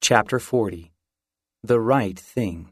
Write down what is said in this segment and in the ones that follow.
Chapter 40. The Right Thing.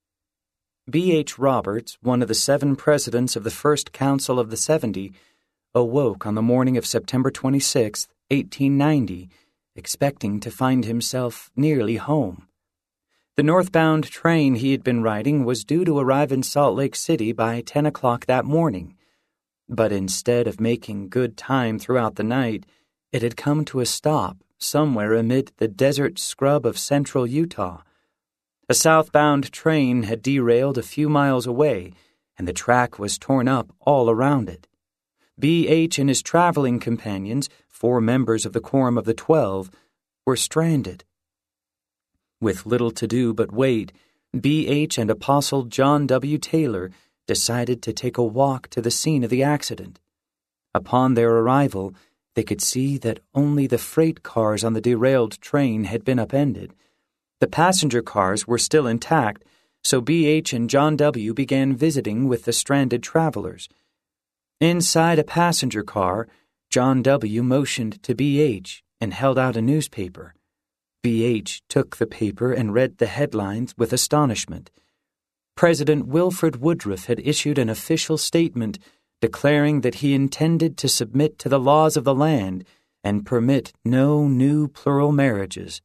B. H. Roberts, one of the 7 presidents of the First Council of the 70, awoke on the morning of September 26, 1890, expecting to find himself nearly home. The northbound train he had been riding was due to arrive in Salt Lake City by 10 o'clock that morning, but instead of making good time throughout the night, it had come to a stop somewhere amid the desert scrub of central Utah. A southbound train had derailed a few miles away, and the track was torn up all around it. B.H. and his traveling companions, 4 members of the Quorum of the 12, were stranded. With little to do but wait, B.H. and Apostle John W. Taylor decided to take a walk to the scene of the accident. Upon their arrival, they could see that only the freight cars on the derailed train had been upended. The passenger cars were still intact, so B.H. and John W. began visiting with the stranded travelers. Inside a passenger car, John W. motioned to B.H. and held out a newspaper. B.H. took the paper and read the headlines with astonishment. President Wilford Woodruff had issued an official statement declaring that he intended to submit to the laws of the land and permit no new plural marriages.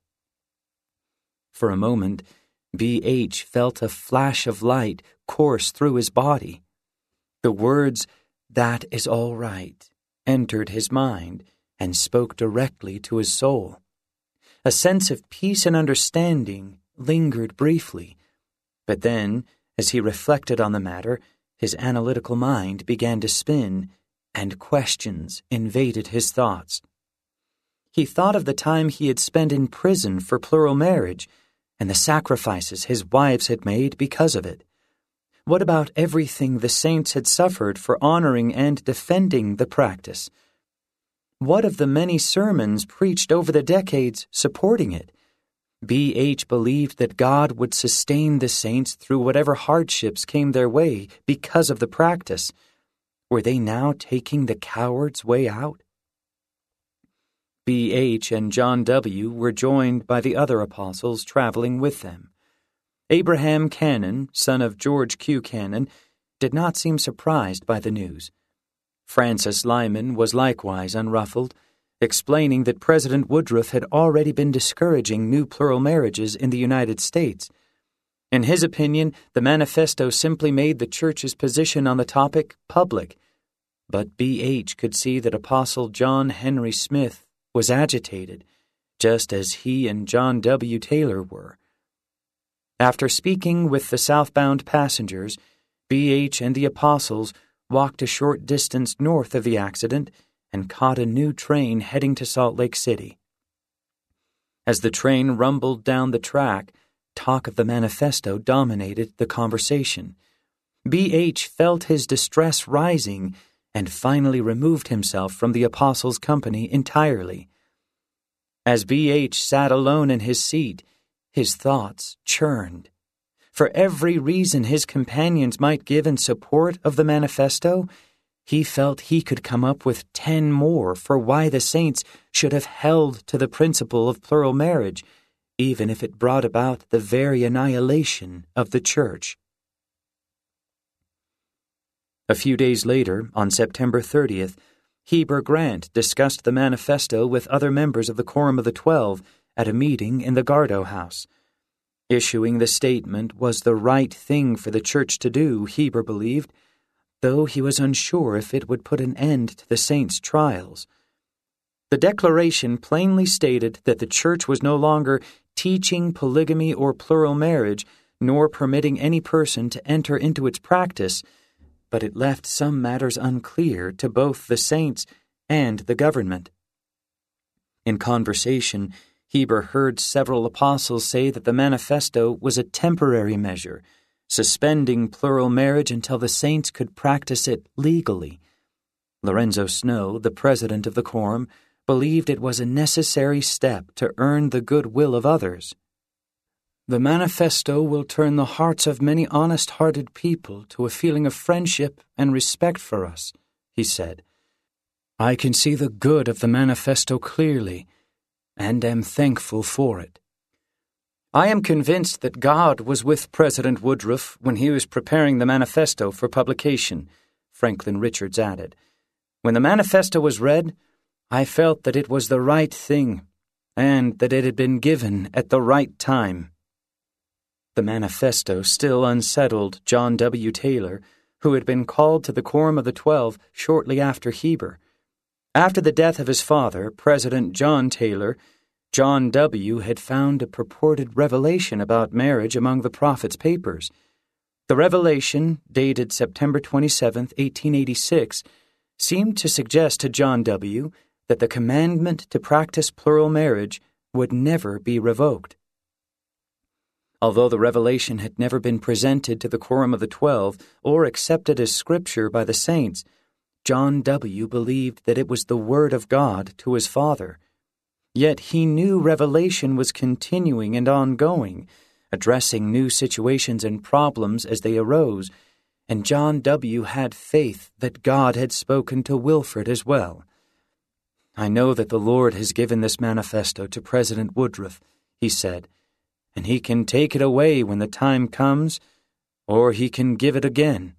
For a moment, B.H. felt a flash of light course through his body. The words, "That is all right," entered his mind and spoke directly to his soul. A sense of peace and understanding lingered briefly, but then, as he reflected on the matter, his analytical mind began to spin, and questions invaded his thoughts. He thought of the time he had spent in prison for plural marriage, and the sacrifices his wives had made because of it. What about everything the saints had suffered for honoring and defending the practice? What of the many sermons preached over the decades supporting it? B.H. believed that God would sustain the saints through whatever hardships came their way because of the practice. Were they now taking the coward's way out? B.H. and John W. were joined by the other apostles traveling with them. Abraham Cannon, son of George Q. Cannon, did not seem surprised by the news. Francis Lyman was likewise unruffled, explaining that President Woodruff had already been discouraging new plural marriages in the United States. In his opinion, the manifesto simply made the Church's position on the topic public, but B.H. could see that Apostle John Henry Smith was agitated, just as he and John W. Taylor were. After speaking with the southbound passengers, B.H. and the apostles walked a short distance north of the accident and caught a new train heading to Salt Lake City. As the train rumbled down the track, talk of the manifesto dominated the conversation. B.H. felt his distress rising and finally removed himself from the apostles' company entirely. As B.H. sat alone in his seat, his thoughts churned. For every reason his companions might give in support of the manifesto, he felt he could come up with 10 more for why the saints should have held to the principle of plural marriage, even if it brought about the very annihilation of the Church. A few days later, on September 30th, Heber Grant discussed the manifesto with other members of the Quorum of the 12 at a meeting in the Gardo House. Issuing the statement was the right thing for the Church to do, Heber believed, though he was unsure if it would put an end to the saints' trials. The declaration plainly stated that the Church was no longer teaching polygamy or plural marriage, nor permitting any person to enter into its practice, but it left some matters unclear to both the saints and the government. In conversation, Heber heard several apostles say that the manifesto was a temporary measure, suspending plural marriage until the saints could practice it legally. Lorenzo Snow, the president of the Quorum, believed it was a necessary step to earn the goodwill of others. "The manifesto will turn the hearts of many honest-hearted people to a feeling of friendship and respect for us," he said. "I can see the good of the manifesto clearly, and am thankful for it." I am convinced that God was with President Woodruff when he was preparing the manifesto for publication, Franklin Richards added. When the manifesto was read, I felt that it was the right thing, and that it had been given at the right time. The manifesto still unsettled John W. Taylor, who had been called to the Quorum of the 12 shortly after Heber. After the death of his father, President John Taylor, John W. had found a purported revelation about marriage among the prophet's papers. The revelation, dated September 27, 1886, seemed to suggest to John W. that the commandment to practice plural marriage would never be revoked. Although the revelation had never been presented to the Quorum of the 12 or accepted as scripture by the saints, John W. believed that it was the word of God to his father. Yet he knew revelation was continuing and ongoing, addressing new situations and problems as they arose, and John W. had faith that God had spoken to Wilford as well. I know that the Lord has given this manifesto to President Woodruff, he said, and he can take it away when the time comes, or he can give it again.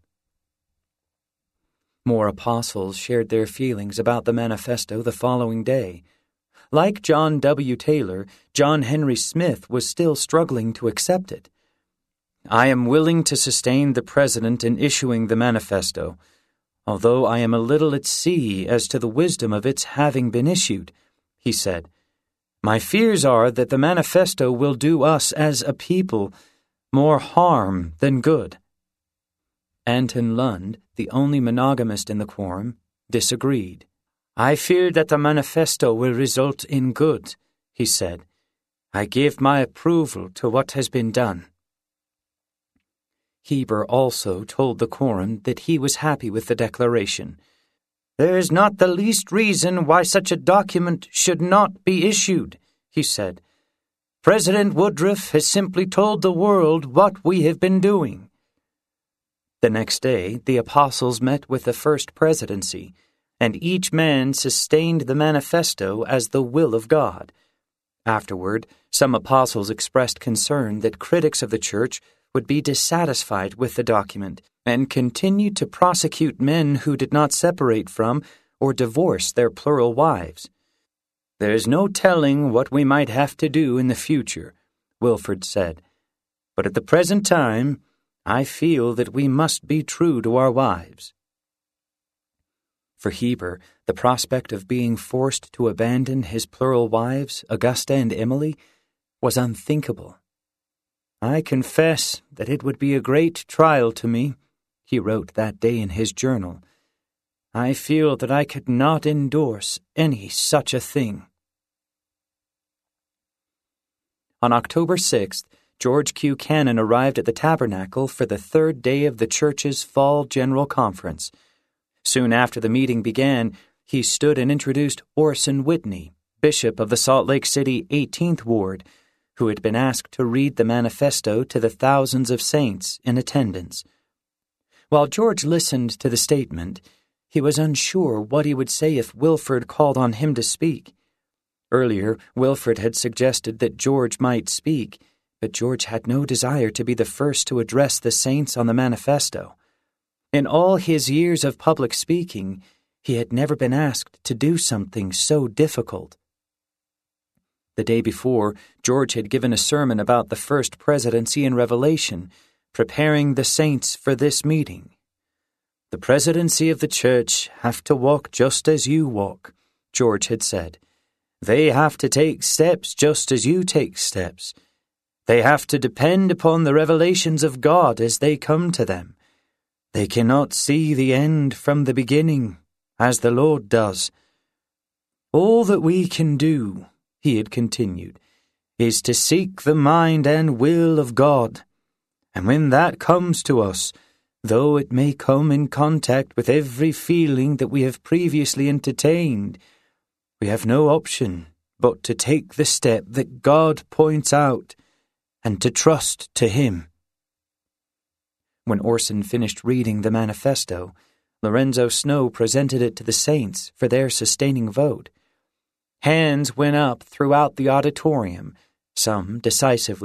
More apostles shared their feelings about the manifesto the following day. Like John W. Taylor, John Henry Smith was still struggling to accept it. I am willing to sustain the President in issuing the manifesto, although I am a little at sea as to the wisdom of its having been issued, he said. My fears are that the manifesto will do us as a people more harm than good. Anton Lund, the only monogamist in the quorum, disagreed. I fear that the manifesto will result in good, he said. I give my approval to what has been done. Heber also told the quorum that he was happy with the declaration. There is not the least reason why such a document should not be issued, he said. President Woodruff has simply told the world what we have been doing. The next day, the apostles met with the First Presidency, and each man sustained the manifesto as the will of God. Afterward, some apostles expressed concern that critics of the church would be dissatisfied with the document and continued to prosecute men who did not separate from or divorce their plural wives. There is no telling what we might have to do in the future, Wilford said, but at the present time, I feel that we must be true to our wives. For Heber, the prospect of being forced to abandon his plural wives, Augusta and Emily, was unthinkable. I confess that it would be a great trial to me, he wrote that day in his journal. I feel that I could not endorse any such a thing. On October 6th, George Q. Cannon arrived at the Tabernacle for the third day of the church's Fall General Conference. Soon after the meeting began, he stood and introduced Orson Whitney, Bishop of the Salt Lake City 18th Ward, who had been asked to read the manifesto to the thousands of saints in attendance. While George listened to the statement, he was unsure what he would say if Wilford called on him to speak. Earlier, Wilford had suggested that George might speak, but George had no desire to be the first to address the saints on the manifesto. In all his years of public speaking, he had never been asked to do something so difficult. The day before, George had given a sermon about the First Presidency in Revelation, preparing the saints for this meeting. The presidency of the church have to walk just as you walk, George had said. They have to take steps just as you take steps. They have to depend upon the revelations of God as they come to them. They cannot see the end from the beginning, as the Lord does. All that we can do, he had continued, is to seek the mind and will of God. And when that comes to us, though it may come in contact with every feeling that we have previously entertained, we have no option but to take the step that God points out and to trust to Him. When Orson finished reading the manifesto, Lorenzo Snow presented it to the saints for their sustaining vote. Hands went up throughout the auditorium, some decisively,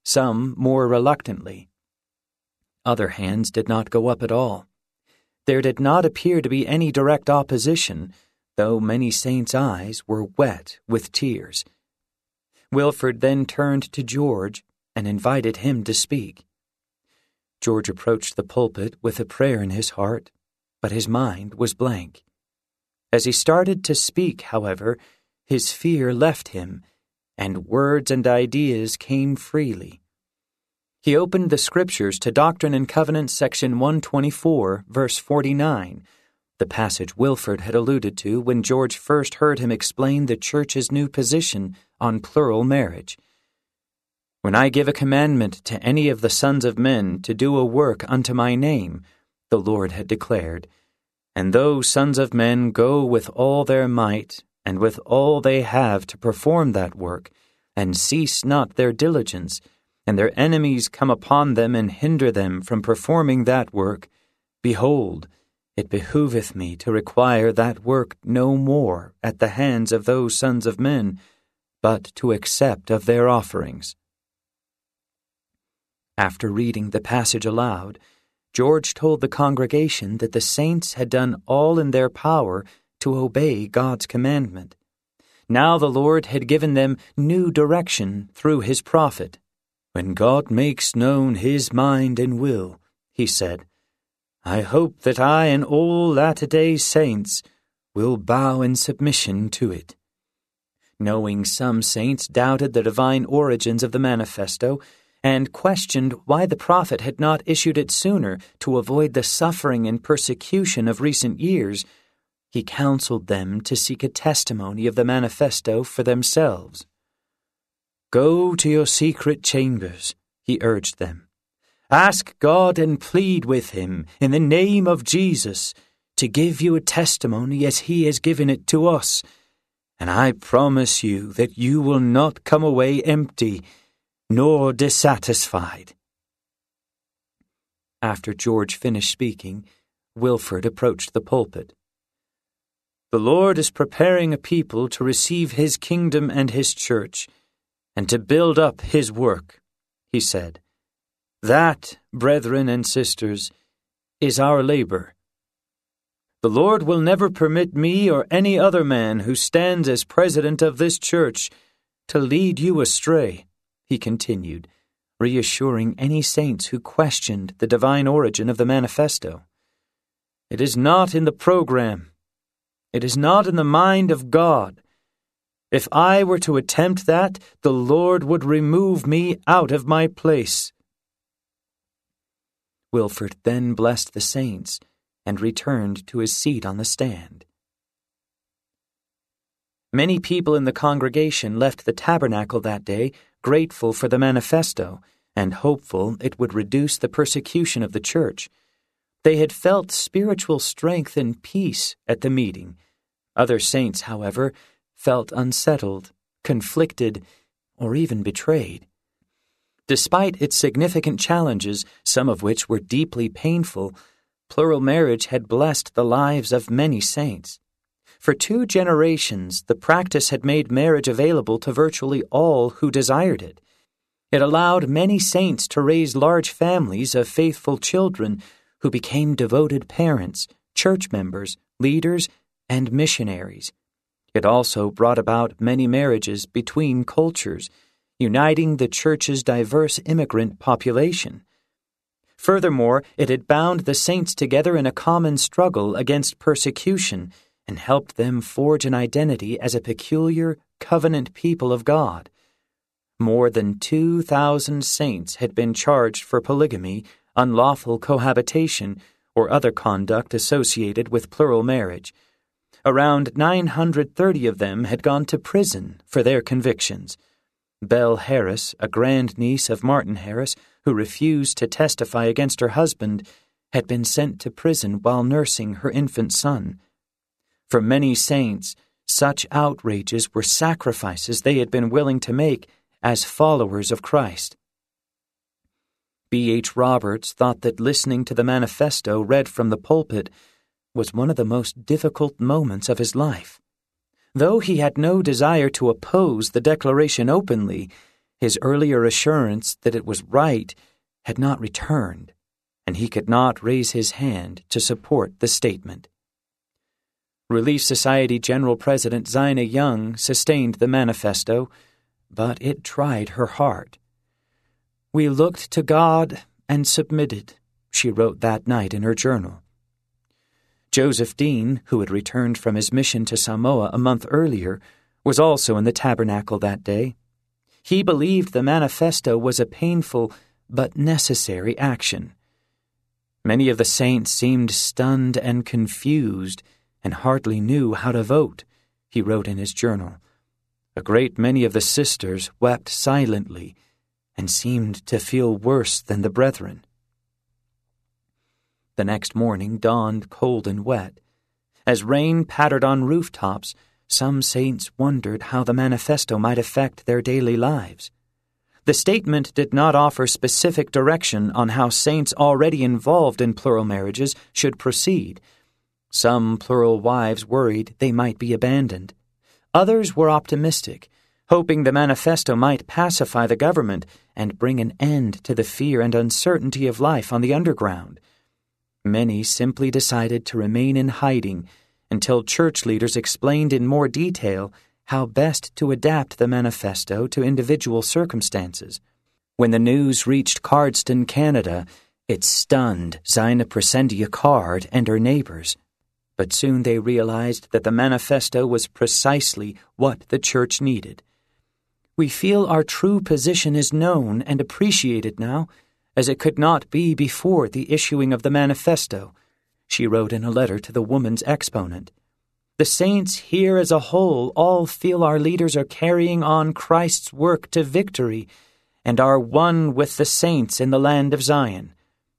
some more reluctantly. Other hands did not go up at all. There did not appear to be any direct opposition, though many saints' eyes were wet with tears. Wilford then turned to George and invited him to speak. George approached the pulpit with a prayer in his heart, but his mind was blank. As he started to speak, however, his fear left him, and words and ideas came freely. He opened the Scriptures to Doctrine and Covenants, section 124, verse 49, the passage Wilford had alluded to when George first heard him explain the Church's new position on plural marriage. "When I give a commandment to any of the sons of men to do a work unto my name," the Lord had declared, "and those sons of men go with all their might and with all they have to perform that work, and cease not their diligence, and their enemies come upon them and hinder them from performing that work, behold, it behooveth me to require that work no more at the hands of those sons of men, but to accept of their offerings." After reading the passage aloud, George told the congregation that the saints had done all in their power to obey God's commandment. Now the Lord had given them new direction through His prophet. "When God makes known His mind and will," he said, "I hope that I and all latter-day saints will bow in submission to it." Knowing some saints doubted the divine origins of the manifesto and questioned why the prophet had not issued it sooner to avoid the suffering and persecution of recent years, he counseled them to seek a testimony of the manifesto for themselves. "Go to your secret chambers," he urged them. "Ask God and plead with Him in the name of Jesus to give you a testimony as He has given it to us, and I promise you that you will not come away empty nor dissatisfied." After George finished speaking, Wilford approached the pulpit. "The Lord is preparing a people to receive His kingdom and His church, and to build up His work," he said. "That, brethren and sisters, is our labor. The Lord will never permit me or any other man who stands as president of this church to lead you astray," he continued, reassuring any saints who questioned the divine origin of the manifesto. "It is not in the program. It is not in the mind of God. If I were to attempt that, the Lord would remove me out of my place." Wilford then blessed the saints and returned to his seat on the stand. Many people in the congregation left the tabernacle that day grateful for the manifesto and hopeful it would reduce the persecution of the church. They had felt spiritual strength and peace at the meeting. Other saints, however, felt unsettled, conflicted, or even betrayed. Despite its significant challenges, some of which were deeply painful, plural marriage had blessed the lives of many saints. For 2 generations, the practice had made marriage available to virtually all who desired it. It allowed many saints to raise large families of faithful children who became devoted parents, church members, leaders, and missionaries. It also brought about many marriages between cultures, uniting the church's diverse immigrant population. Furthermore, it had bound the saints together in a common struggle against persecution and helped them forge an identity as a peculiar covenant people of God. More than 2,000 saints had been charged for polygamy, unlawful cohabitation, or other conduct associated with plural marriage. Around 930 of them had gone to prison for their convictions. Belle Harris, a grandniece of Martin Harris, who refused to testify against her husband, had been sent to prison while nursing her infant son. For many saints, such outrages were sacrifices they had been willing to make as followers of Christ. B.H. Roberts thought that listening to the manifesto read from the pulpit was one of the most difficult moments of his life. Though he had no desire to oppose the declaration openly, His earlier assurance that it was right had not returned, and he could not raise his hand to support the statement. Relief Society General President Zina Young sustained the manifesto, but it tried her heart. "We looked to God and submitted," she wrote that night in her journal. Joseph Dean, who had returned from his mission to Samoa a month earlier, was also in the tabernacle that day. He believed the manifesto was a painful but necessary action. Many of the saints seemed stunned and confused and hardly knew how to vote, he wrote in his journal. A great many of the sisters wept silently and seemed to feel worse than the brethren. The next morning dawned cold and wet. As rain pattered on rooftops, some saints wondered how the manifesto might affect their daily lives. The statement did not offer specific direction on how saints already involved in plural marriages should proceed. Some plural wives worried they might be abandoned. Others were optimistic, hoping the manifesto might pacify the government and bring an end to the fear and uncertainty of life on the underground. Many simply decided to remain in hiding until church leaders explained in more detail how best to adapt the manifesto to individual circumstances. When the news reached Cardston, Canada, it stunned Zina Presendia Card and her neighbors. But soon they realized that the manifesto was precisely what the church needed. "We feel our true position is known and appreciated now, as it could not be before the issuing of the manifesto," she wrote in a letter to the Woman's Exponent. "The saints here as a whole all feel our leaders are carrying on Christ's work to victory and are one with the saints in the land of Zion."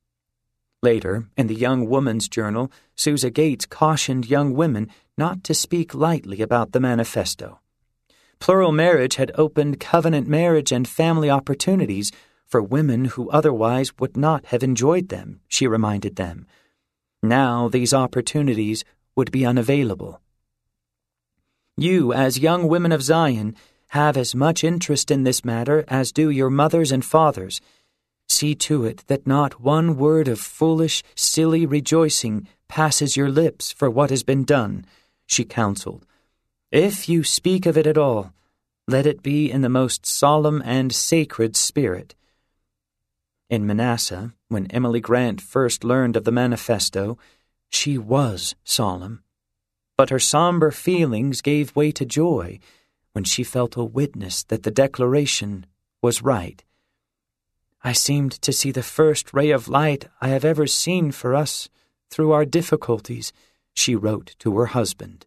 Later, in the Young Woman's Journal, Susa Gates cautioned young women not to speak lightly about the manifesto. Plural marriage had opened covenant marriage and family opportunities for women who otherwise would not have enjoyed them, she reminded them. Now these opportunities would be unavailable. "You, as young women of Zion, have as much interest in this matter as do your mothers and fathers. See to it that not one word of foolish, silly rejoicing passes your lips for what has been done," she counseled. "If you speak of it at all, let it be in the most solemn and sacred spirit." In Manassas, when Emily Grant first learned of the manifesto, she was solemn. But her somber feelings gave way to joy when she felt a witness that the declaration was right. "I seemed to see the first ray of light I have ever seen for us through our difficulties," she wrote to her husband.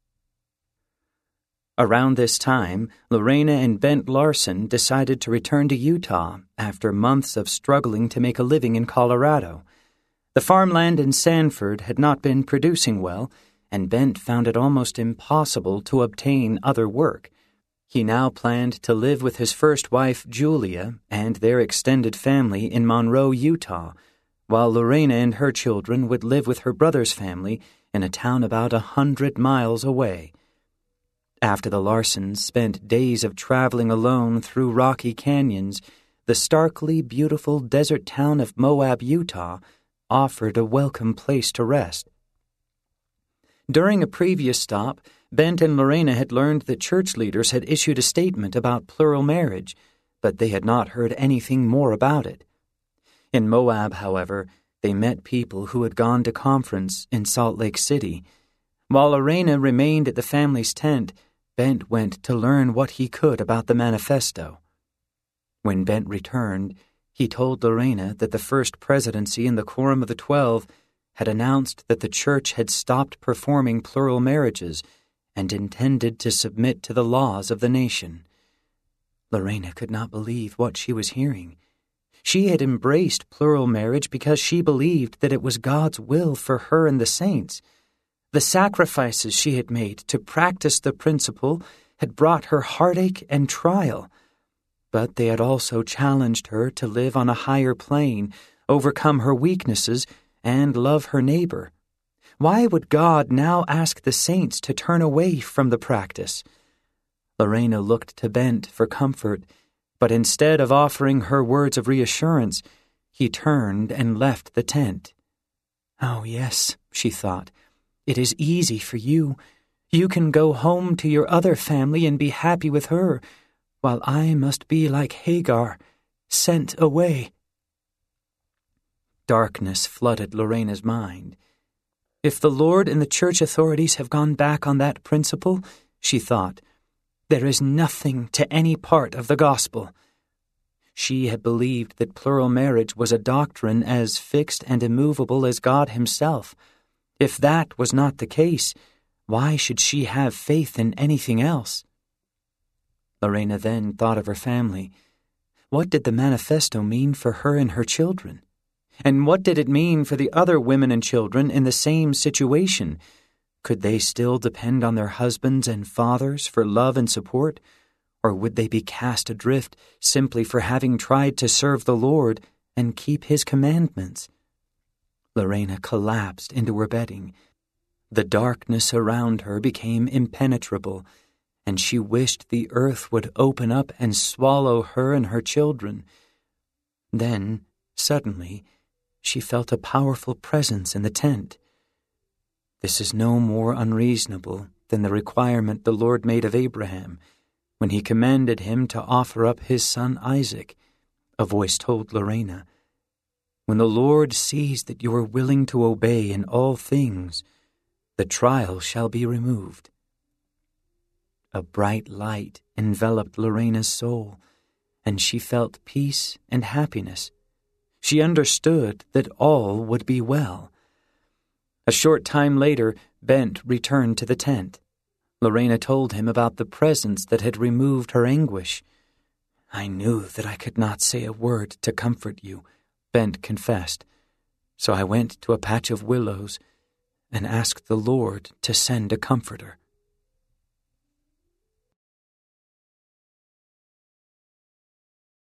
Around this time, Lorena and Bent Larson decided to return to Utah after months of struggling to make a living in Colorado. The farmland in Sanford had not been producing well, and Bent found it almost impossible to obtain other work. He now planned to live with his first wife, Julia, and their extended family in Monroe, Utah, while Lorena and her children would live with her brother's family in a town about 100 miles away. After the Larsons spent days of traveling alone through rocky canyons, the starkly beautiful desert town of Moab, Utah, offered a welcome place to rest. During a previous stop, Bent and Lorena had learned that church leaders had issued a statement about plural marriage, but they had not heard anything more about it. In Moab, however, they met people who had gone to conference in Salt Lake City. While Lorena remained at the family's tent, Bent went to learn what he could about the manifesto. When Bent returned, he told Lorena that the First Presidency and the Quorum of the 12 had announced that the church had stopped performing plural marriages and intended to submit to the laws of the nation. Lorena could not believe what she was hearing. She had embraced plural marriage because she believed that it was God's will for her and the saints. The sacrifices she had made to practice the principle had brought her heartache and trial, but they had also challenged her to live on a higher plane, overcome her weaknesses, and love her neighbor. Why would God now ask the saints to turn away from the practice? Lorena looked to Bent for comfort, But instead of offering her words of reassurance, he turned and left the tent. "Oh, yes," she thought, "it is easy for you. You can go home to your other family and be happy with her, while I must be like Hagar, sent away." Darkness flooded Lorena's mind. If the Lord and the church authorities have gone back on that principle, she thought, there is nothing to any part of the gospel. She had believed that plural marriage was a doctrine as fixed and immovable as God himself. If that was not the case, why should she have faith in anything else? Lorena then thought of her family. What did the manifesto mean for her and her children? And what did it mean for the other women and children in the same situation? Could they still depend on their husbands and fathers for love and support? Or would they be cast adrift simply for having tried to serve the Lord and keep his commandments? Lorena collapsed into her bedding. The darkness around her became impenetrable, and she wished the earth would open up and swallow her and her children. Then, suddenly, she felt a powerful presence in the tent. This is no more unreasonable than the requirement the Lord made of Abraham when he commanded him to offer up his son Isaac. A voice told Lorena, "When the Lord sees that you are willing to obey in all things, the trial shall be removed." A bright light enveloped Lorena's soul, and she felt peace and happiness. She understood that all would be well. A short time later, Bent returned to the tent. Lorena told him about the presence that had removed her anguish. "I knew that I could not say a word to comfort you," Bent confessed. "So I went to a patch of willows and asked the Lord to send a comforter."